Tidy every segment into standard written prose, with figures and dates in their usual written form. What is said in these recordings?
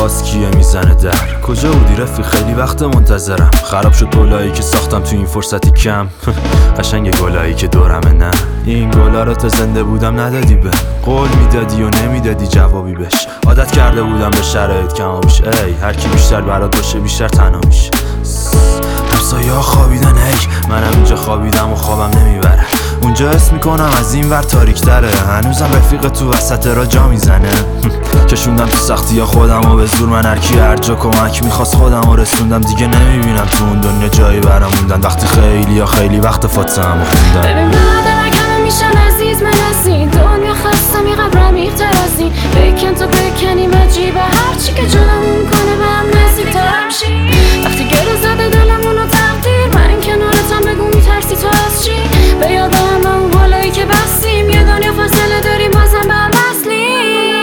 باز کیه میزنه در؟ کجا بودی رفیق؟ خیلی وقت منتظرم. خراب شد گلایی که ساختم تو این فرصتی کم. قشنگ گلایی که دورمه. نه این گلا رو تا زنده بودم ندادی به قول میدادی و نمیدادی جوابی بهش. عادت کرده بودم به شرایط کم آبیش. ای هر کی بیشتر برات باشه بیشتر تنها میشه. همسایه ها خوابیدن، ای منم اینجا خوابیدم و خوابم نمیبره. اونجا حس میکنم از این ور تاریک تره. هنوزم رفیق تو وسط را جا میزنه. کشوندم تو سختی ها خودم و به زور من هرکی هر جا کمک میخواست خودم و رسوندم. دیگه نمیبینم تو اون دنیا جایی برام موندن وقتی خیلی وقت فاطمه و خوندم. ببین برادر کمه میشن عزیز من از این دنیا خستم این قبر عمیق‌تر از این. بکن تا بکنیم عجیبه هرچی که جلمون کنه به هم نزدیک‌تر میشی. وقتی گره زده دلمون و تقدیر من کنارتم بگو میترسی تو از چی؟ به یادم اون حالایی که بستیم یه دنیا فاصله داریم بازم به هم وصلیم.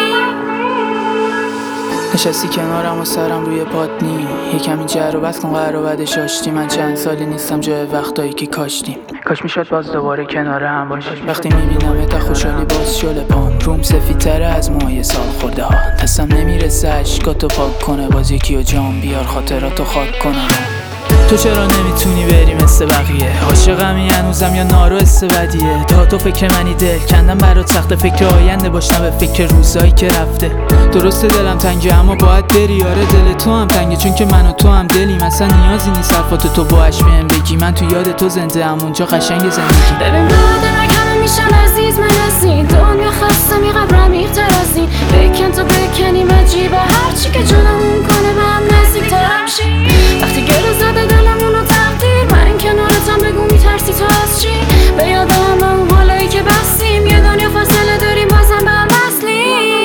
نشستی کنارم و سرم روی پاتنی یکم این جر و بس کن قهر و بعدش آشتی. من چند سالی نیستم جای وقتایی که کاشتیم. کاش میشد باز دوباره کنار هم باشیم. وقتی میبینم تا خوشحالی باز شل پام روم سفیدتره از موهای سال خورده ها. دستم نمیرسه اشکاتو پاک کنه باز یکی و جام بیار خاطراتو خاک کنم. تو چرا نمیتونی بری مثل بقیه؟ عاشقمی هنوزم یا نارو بدیه؟ تا تو فکر منی دل کندم برات سخته فکر آینده باشم به فکر روزایی که رفته. درسته دلم تنگه اما باید بری. آره دل تو هم تنگه چون که من و تو هم دلیم. اصلا نیازی نیست حرفات تو باش بهم بگی. من تو یاد تو زنده ام اونجا قشنگ زندگی. ببین برادر کمه میشن عزیز من از این دنیا خستم این قبر عمیق‌تر از این. بکن تا بکنیم عجیبه هرچی که جلمون کنه به هم نزدیک‌تر میشی. وقتی گره زده دلمون و تقدیر من کنارتم بگو میترسی تو از چی؟ به یادم اون حالایی که بستیم یه دنیا فاصله داریم بازم به هم وصلیم.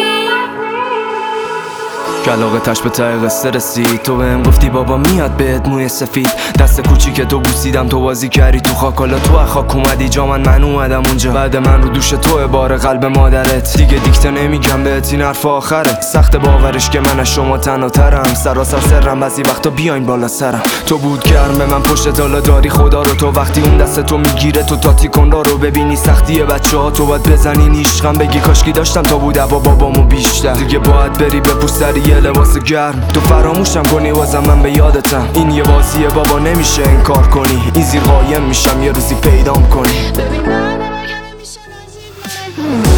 کلاغتش به ته قصه رسید. تو بهم گفتی بابا میاد بهت موی سفید. دست کوچیک تو بوسیدم تو بازی کردی تو خاک. حالا تو خاک اومدی جا من اومدم اونجا. بعد من رو دوش تو بار قلب مادرت. دیگه دیکته نمیگم بهت این حرف آخره. سخت باورش که من از شما تنها ترم. سراسر سرم بعضی وقتا بیاین بالا سرم. تو بود گرم من پشت حالا داری خدا رو. تو وقتی اون دست تو میگیره تو تاتی کن رو ببینی سختی بچه‌ها. تو باید بزنی عشقم بگی کاشکی داشتم تا بود با بابامو بیشتر. دیگه باید بری بپوسری یه لباس گرم. تو فراموشم کنی واسم من به یادتم. این یه بازیه بابا نمیشه انکار کنی. این زیر قایم میشم یه روزی پیدام کنی. ببین برادر کمه میشن عزیز من